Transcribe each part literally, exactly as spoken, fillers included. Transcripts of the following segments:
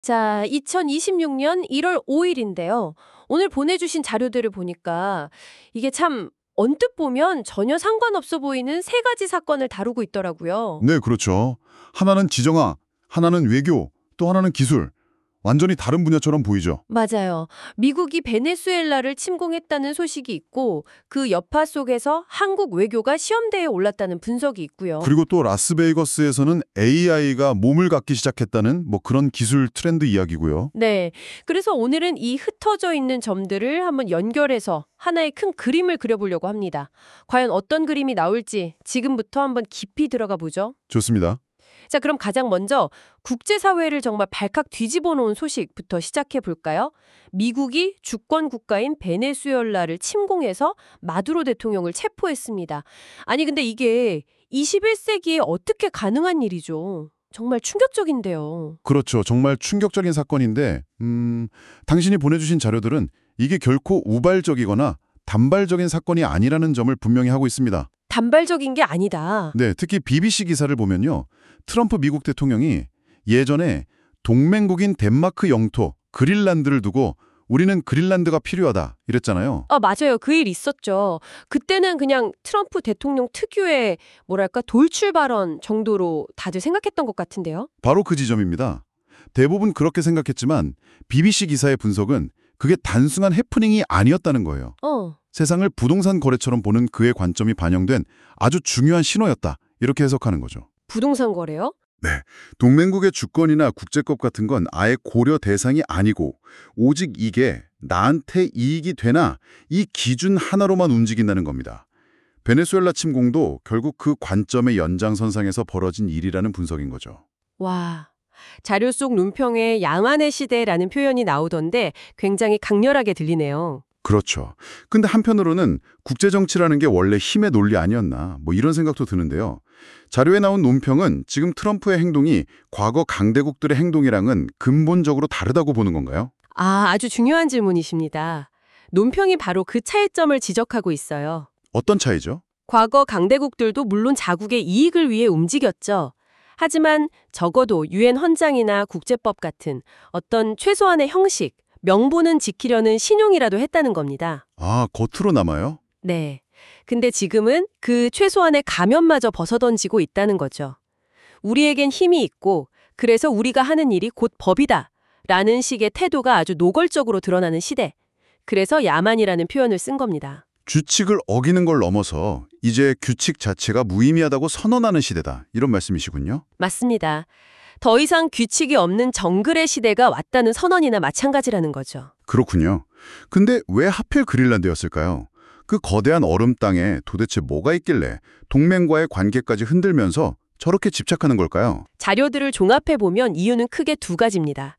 자, 이천이십육 년 일월 오일인데요. 오늘 보내주신 자료들을 보니까 이게 참 언뜻 보면 전혀 상관없어 보이는 세 가지 사건을 다루고 있더라고요. 네, 그렇죠. 하나는 지정학, 하나는 외교, 또 하나는 기술. 완전히 다른 분야처럼 보이죠. 맞아요. 미국이 베네수엘라를 침공했다는 소식이 있고 그 여파 속에서 한국 외교가 시험대에 올랐다는 분석이 있고요. 그리고 또 라스베이거스에서는 에이아이가 몸을 갖기 시작했다는 뭐 그런 기술 트렌드 이야기고요. 네. 그래서 오늘은 이 흩어져 있는 점들을 한번 연결해서 하나의 큰 그림을 그려보려고 합니다. 과연 어떤 그림이 나올지 지금부터 한번 깊이 들어가 보죠. 좋습니다. 자, 그럼 가장 먼저 국제사회를 정말 발칵 뒤집어 놓은 소식부터 시작해 볼까요? 미국이 주권 국가인 베네수엘라를 침공해서 마두로 대통령을 체포했습니다. 아니, 근데 이게 이십일 세기에 어떻게 가능한 일이죠? 정말 충격적인데요. 그렇죠. 정말 충격적인 사건인데 음, 당신이 보내주신 자료들은 이게 결코 우발적이거나 단발적인 사건이 아니라는 점을 분명히 하고 있습니다. 단발적인 게 아니다. 네, 특히 비비씨 기사를 보면요. 트럼프 미국 대통령이 예전에 동맹국인 덴마크 영토 그린란드를 두고 우리는 그린란드가 필요하다 이랬잖아요. 아, 맞아요. 그 일 있었죠. 그때는 그냥 트럼프 대통령 특유의 뭐랄까 돌출 발언 정도로 다들 생각했던 것 같은데요. 바로 그 지점입니다. 대부분 그렇게 생각했지만 비비씨 기사의 분석은 그게 단순한 해프닝이 아니었다는 거예요. 어. 세상을 부동산 거래처럼 보는 그의 관점이 반영된 아주 중요한 신호였다. 이렇게 해석하는 거죠. 부동산 거래요? 네, 동맹국의 주권이나 국제법 같은 건 아예 고려 대상이 아니고 오직 이게 나한테 이익이 되나 이 기준 하나로만 움직인다는 겁니다. 베네수엘라 침공도 결국 그 관점의 연장선상에서 벌어진 일이라는 분석인 거죠. 와. 자료 속 논평에 야만의 시대라는 표현이 나오던데 굉장히 강렬하게 들리네요. 그렇죠. 근데 한편으로는 국제정치라는 게 원래 힘의 논리 아니었나 뭐 이런 생각도 드는데요. 자료에 나온 논평은 지금 트럼프의 행동이 과거 강대국들의 행동이랑은 근본적으로 다르다고 보는 건가요? 아, 아주 중요한 질문이십니다. 논평이 바로 그 차이점을 지적하고 있어요. 어떤 차이죠? 과거 강대국들도 물론 자국의 이익을 위해 움직였죠. 하지만 적어도 유엔 헌장이나 국제법 같은 어떤 최소한의 형식, 명분은 지키려는 신용이라도 했다는 겁니다. 아, 겉으로 남아요? 네. 근데 지금은 그 최소한의 가면마저 벗어던지고 있다는 거죠. 우리에겐 힘이 있고 그래서 우리가 하는 일이 곧 법이다 라는 식의 태도가 아주 노골적으로 드러나는 시대. 그래서 야만이라는 표현을 쓴 겁니다. 규칙을 어기는 걸 넘어서 이제 규칙 자체가 무의미하다고 선언하는 시대다. 이런 말씀이시군요. 맞습니다. 더 이상 규칙이 없는 정글의 시대가 왔다는 선언이나 마찬가지라는 거죠. 그렇군요. 근데 왜 하필 그린란드였을까요? 그 거대한 얼음 땅에 도대체 뭐가 있길래 동맹과의 관계까지 흔들면서 저렇게 집착하는 걸까요? 자료들을 종합해보면 이유는 크게 두 가지입니다.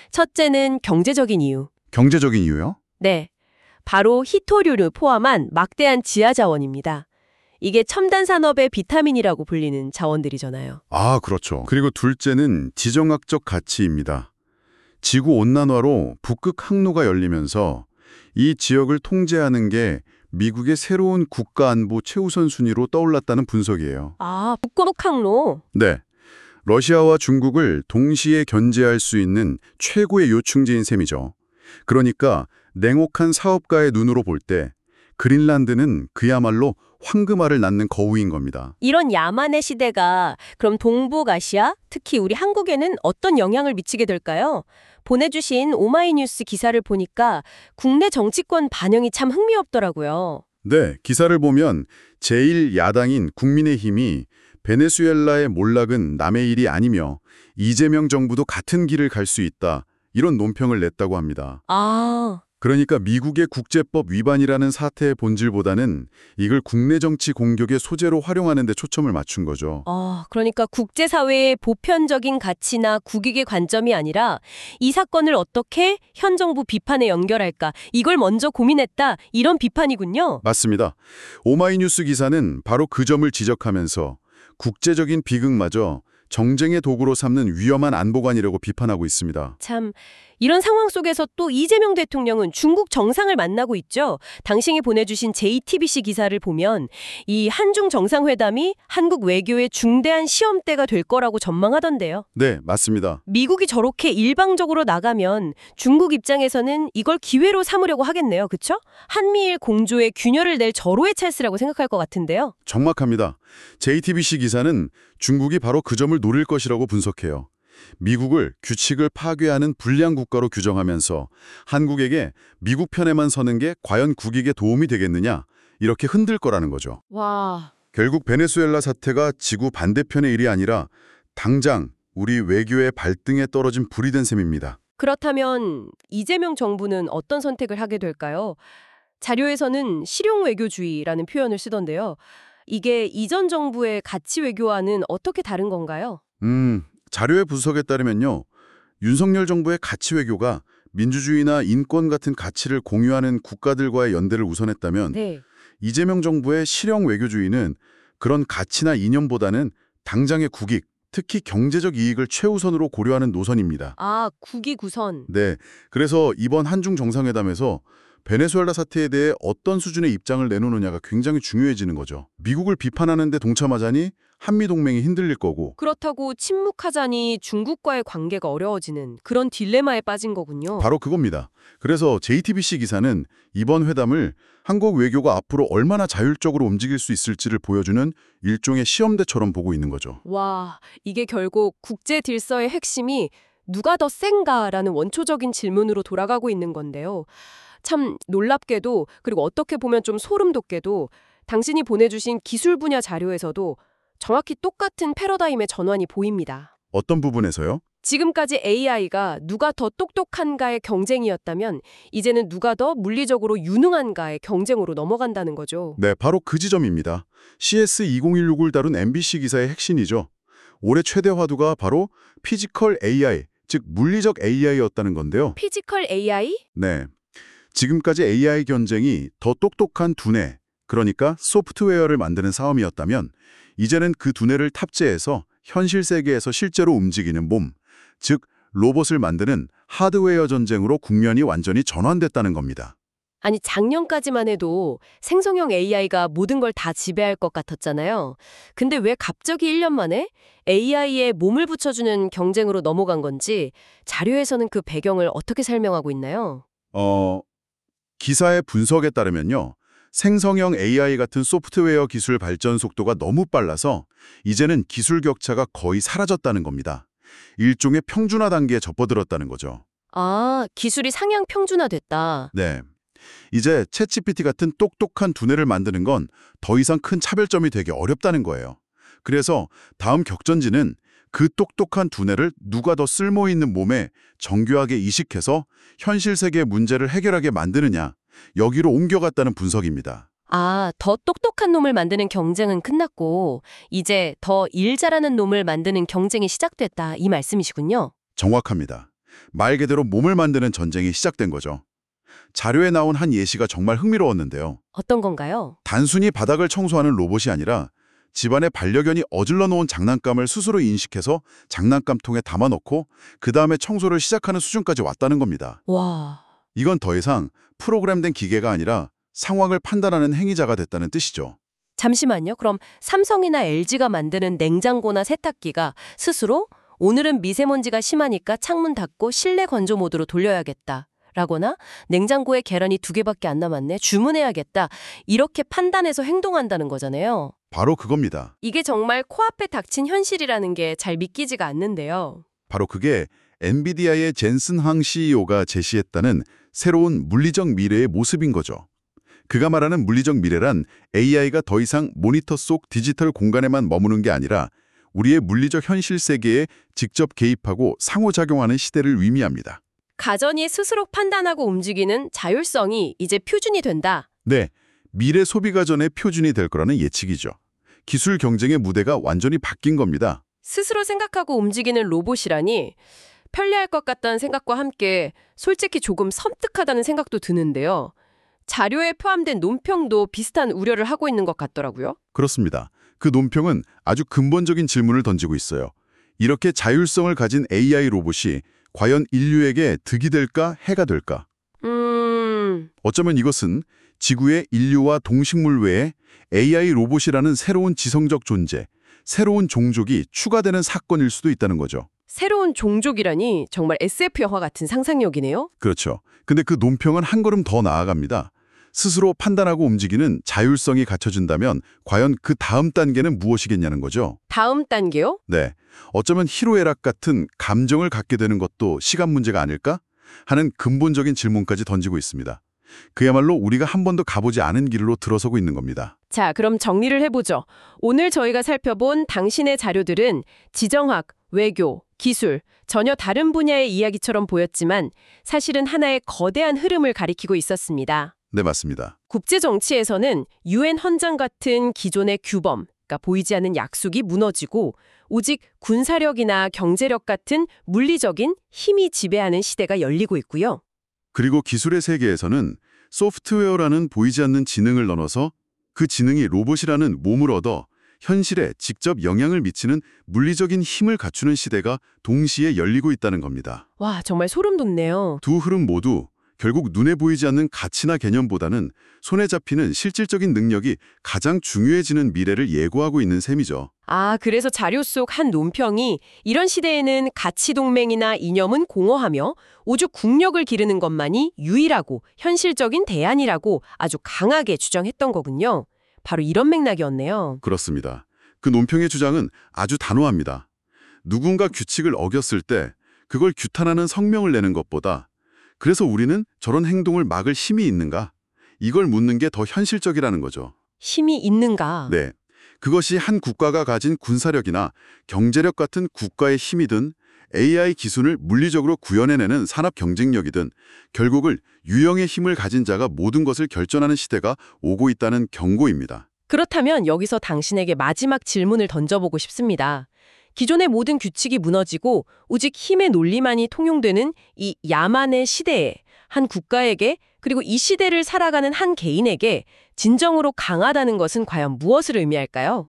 첫째는 경제적인 이유. 경제적인 이유요? 네. 바로 히토류를 포함한 막대한 지하 자원입니다. 이게 첨단 산업의 비타민이라고 불리는 자원들이잖아요. 아, 그렇죠. 그리고 둘째는 지정학적 가치입니다. 지구온난화로 북극 항로가 열리면서 이 지역을 통제하는 게 미국의 새로운 국가안보 최우선 순위로 떠올랐다는 분석이에요. 아, 북극 항로. 네. 러시아와 중국을 동시에 견제할 수 있는 최고의 요충지인 셈이죠. 그러니까 냉혹한 사업가의 눈으로 볼 때 그린란드는 그야말로 황금알을 낳는 거우인 겁니다. 이런 야만의 시대가 그럼 동북아시아, 특히 우리 한국에는 어떤 영향을 미치게 될까요? 보내주신 오마이뉴스 기사를 보니까 국내 정치권 반응이 참 흥미롭더라고요. 네, 기사를 보면 제일 야당인 국민의힘이 베네수엘라의 몰락은 남의 일이 아니며 이재명 정부도 같은 길을 갈 수 있다. 이런 논평을 냈다고 합니다. 아, 그러니까 미국의 국제법 위반이라는 사태의 본질보다는 이걸 국내 정치 공격의 소재로 활용하는 데 초점을 맞춘 거죠. 어, 그러니까 국제사회의 보편적인 가치나 국익의 관점이 아니라 이 사건을 어떻게 현 정부 비판에 연결할까 이걸 먼저 고민했다 이런 비판이군요. 맞습니다. 오마이뉴스 기사는 바로 그 점을 지적하면서 국제적인 비극마저 정쟁의 도구로 삼는 위험한 안보관이라고 비판하고 있습니다. 참, 이런 상황 속에서 또 이재명 대통령은 중국 정상을 만나고 있죠. 당신이 보내주신 제이티비씨 기사를 보면 이 한중 정상회담이 한국 외교의 중대한 시험대가 될 거라고 전망하던데요. 네, 맞습니다. 미국이 저렇게 일방적으로 나가면 중국 입장에서는 이걸 기회로 삼으려고 하겠네요. 그쵸? 한미일 공조에 균열을 낼 절호의 찬스라고 생각할 것 같은데요. 정확합니다. 제이티비씨 기사는 중국이 바로 그 점을 노릴 것이라고 분석해요. 미국을 규칙을 파괴하는 불량 국가로 규정하면서 한국에게 미국 편에만 서는 게 과연 국익에 도움이 되겠느냐 이렇게 흔들 거라는 거죠. 와, 결국 베네수엘라 사태가 지구 반대편의 일이 아니라 당장 우리 외교의 발등에 떨어진 불이 된 셈입니다. 그렇다면 이재명 정부는 어떤 선택을 하게 될까요? 자료에서는 실용 외교주의라는 표현을 쓰던데요. 이게 이전 정부의 가치 외교와는 어떻게 다른 건가요? 음, 자료의 분석에 따르면요. 윤석열 정부의 가치 외교가 민주주의나 인권 같은 가치를 공유하는 국가들과의 연대를 우선했다면 네. 이재명 정부의 실용 외교주의는 그런 가치나 이념보다는 당장의 국익, 특히 경제적 이익을 최우선으로 고려하는 노선입니다. 아, 국익 우선. 네, 그래서 이번 한중 정상회담에서 베네수엘라 사태에 대해 어떤 수준의 입장을 내놓느냐가 굉장히 중요해지는 거죠. 미국을 비판하는 데 동참하자니 한미동맹이 흔들릴 거고 그렇다고 침묵하자니 중국과의 관계가 어려워지는 그런 딜레마에 빠진 거군요. 바로 그겁니다. 그래서 제이티비씨 기사는 이번 회담을 한국 외교가 앞으로 얼마나 자율적으로 움직일 수 있을지를 보여주는 일종의 시험대처럼 보고 있는 거죠. 와, 이게 결국 국제 질서의 핵심이 누가 더 센가라는 원초적인 질문으로 돌아가고 있는 건데요. 참 놀랍게도 그리고 어떻게 보면 좀 소름 돋게도 당신이 보내주신 기술 분야 자료에서도 정확히 똑같은 패러다임의 전환이 보입니다. 어떤 부분에서요? 지금까지 에이아이가 누가 더 똑똑한가의 경쟁이었다면 이제는 누가 더 물리적으로 유능한가의 경쟁으로 넘어간다는 거죠. 네, 바로 그 지점입니다. 씨에스 이공일육을 다룬 엠비씨 기사의 핵심이죠. 올해 최대 화두가 바로 피지컬 에이아이, 즉 물리적 에이아이였다는 건데요. 피지컬 에이아이? 네, 지금까지 에이아이 경쟁이 더 똑똑한 두뇌, 그러니까 소프트웨어를 만드는 싸움이었다면 이제는 그 두뇌를 탑재해서 현실 세계에서 실제로 움직이는 몸, 즉 로봇을 만드는 하드웨어 전쟁으로 국면이 완전히 전환됐다는 겁니다. 아니 작년까지만 해도 생성형 에이아이가 모든 걸 다 지배할 것 같았잖아요. 근데 왜 갑자기 일 년 만에 에이아이에 몸을 붙여주는 경쟁으로 넘어간 건지 자료에서는 그 배경을 어떻게 설명하고 있나요? 어, 기사의 분석에 따르면요. 생성형 에이아이 같은 소프트웨어 기술 발전 속도가 너무 빨라서 이제는 기술 격차가 거의 사라졌다는 겁니다. 일종의 평준화 단계에 접어들었다는 거죠. 아, 기술이 상향 평준화됐다. 네. 이제 챗지피티 같은 똑똑한 두뇌를 만드는 건 더 이상 큰 차별점이 되기 어렵다는 거예요. 그래서 다음 격전지는 그 똑똑한 두뇌를 누가 더 쓸모있는 몸에 정교하게 이식해서 현실 세계의 문제를 해결하게 만드느냐, 여기로 옮겨갔다는 분석입니다. 아, 더 똑똑한 놈을 만드는 경쟁은 끝났고 이제 더 일 잘하는 놈을 만드는 경쟁이 시작됐다 이 말씀이시군요. 정확합니다. 말 그대로 몸을 만드는 전쟁이 시작된 거죠. 자료에 나온 한 예시가 정말 흥미로웠는데요. 어떤 건가요? 단순히 바닥을 청소하는 로봇이 아니라 집안의 반려견이 어질러 놓은 장난감을 스스로 인식해서 장난감통에 담아넣고 그 다음에 청소를 시작하는 수준까지 왔다는 겁니다. 와, 이건 더 이상 프로그램된 기계가 아니라 상황을 판단하는 행위자가 됐다는 뜻이죠. 잠시만요. 그럼 삼성이나 엘지가 만드는 냉장고나 세탁기가 스스로 오늘은 미세먼지가 심하니까 창문 닫고 실내 건조 모드로 돌려야겠다. 라거나 냉장고에 계란이 두 개밖에 안 남았네. 주문해야겠다. 이렇게 판단해서 행동한다는 거잖아요. 바로 그겁니다. 이게 정말 코앞에 닥친 현실이라는 게 잘 믿기지가 않는데요. 바로 그게 엔비디아의 젠슨 항 씨이오가 제시했다는 새로운 물리적 미래의 모습인 거죠. 그가 말하는 물리적 미래란 에이아이가 더 이상 모니터 속 디지털 공간에만 머무는 게 아니라 우리의 물리적 현실 세계에 직접 개입하고 상호작용하는 시대를 의미합니다. 가전이 스스로 판단하고 움직이는 자율성이 이제 표준이 된다. 네, 미래 소비가전의 표준이 될 거라는 예측이죠. 기술 경쟁의 무대가 완전히 바뀐 겁니다. 스스로 생각하고 움직이는 로봇이라니 편리할 것 같다는 생각과 함께 솔직히 조금 섬뜩하다는 생각도 드는데요. 자료에 포함된 논평도 비슷한 우려를 하고 있는 것 같더라고요. 그렇습니다. 그 논평은 아주 근본적인 질문을 던지고 있어요. 이렇게 자율성을 가진 에이아이 로봇이 과연 인류에게 득이 될까, 해가 될까? 음, 어쩌면 이것은 지구의 인류와 동식물 외에 에이아이 로봇이라는 새로운 지성적 존재, 새로운 종족이 추가되는 사건일 수도 있다는 거죠. 새로운 종족이라니 정말 에스에프 영화 같은 상상력이네요. 그렇죠. 근데 그 논평은 한 걸음 더 나아갑니다. 스스로 판단하고 움직이는 자율성이 갖춰진다면 과연 그 다음 단계는 무엇이겠냐는 거죠. 다음 단계요? 네. 어쩌면 희로애락 같은 감정을 갖게 되는 것도 시간 문제가 아닐까? 하는 근본적인 질문까지 던지고 있습니다. 그야말로 우리가 한 번도 가보지 않은 길로 들어서고 있는 겁니다. 자, 그럼 정리를 해보죠. 오늘 저희가 살펴본 당신의 자료들은 지정학, 외교, 기술, 전혀 다른 분야의 이야기처럼 보였지만 사실은 하나의 거대한 흐름을 가리키고 있었습니다. 네, 맞습니다. 국제 정치에서는 유엔 헌장 같은 기존의 규범, 그러니까 보이지 않는 약속이 무너지고 오직 군사력이나 경제력 같은 물리적인 힘이 지배하는 시대가 열리고 있고요. 그리고 기술의 세계에서는 소프트웨어라는 보이지 않는 지능을 넘어서 그 지능이 로봇이라는 몸을 얻어 현실에 직접 영향을 미치는 물리적인 힘을 갖추는 시대가 동시에 열리고 있다는 겁니다. 와, 정말 소름 돋네요. 두 흐름 모두 결국 눈에 보이지 않는 가치나 개념보다는 손에 잡히는 실질적인 능력이 가장 중요해지는 미래를 예고하고 있는 셈이죠. 아, 그래서 자료 속 한 논평이 이런 시대에는 가치 동맹이나 이념은 공허하며 오죽 국력을 기르는 것만이 유일하고 현실적인 대안이라고 아주 강하게 주장했던 거군요. 바로 이런 맥락이었네요. 그렇습니다. 그 논평의 주장은 아주 단호합니다. 누군가 규칙을 어겼을 때 그걸 규탄하는 성명을 내는 것보다 그래서 우리는 저런 행동을 막을 힘이 있는가? 이걸 묻는 게 더 현실적이라는 거죠. 힘이 있는가? 네. 그것이 한 국가가 가진 군사력이나 경제력 같은 국가의 힘이든 에이아이 기술을 물리적으로 구현해내는 산업 경쟁력이든 결국을 유형의 힘을 가진 자가 모든 것을 결정하는 시대가 오고 있다는 경고입니다. 그렇다면 여기서 당신에게 마지막 질문을 던져보고 싶습니다. 기존의 모든 규칙이 무너지고 오직 힘의 논리만이 통용되는 이 야만의 시대에 한 국가에게 그리고 이 시대를 살아가는 한 개인에게 진정으로 강하다는 것은 과연 무엇을 의미할까요?